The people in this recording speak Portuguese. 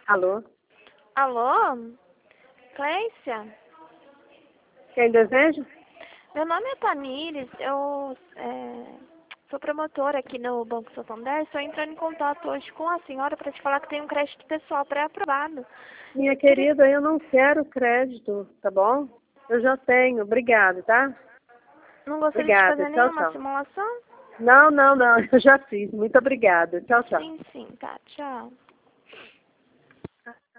Alô? Alô? Clécia? Quem deseja? Meu nome é Tamires, eu sou promotora aqui no Banco Santander. Estou entrando em contato hoje com a senhora para te falar que tem um crédito pessoal pré-aprovado. Minha querida, eu não quero crédito, tá bom? Eu já tenho, obrigado, tá? Não gostaria de Obrigada, fazer tchau, nenhuma tchau. simulação? Não, eu já fiz. Muito obrigada. Tchau, tchau. Sim, sim, tá, tchau.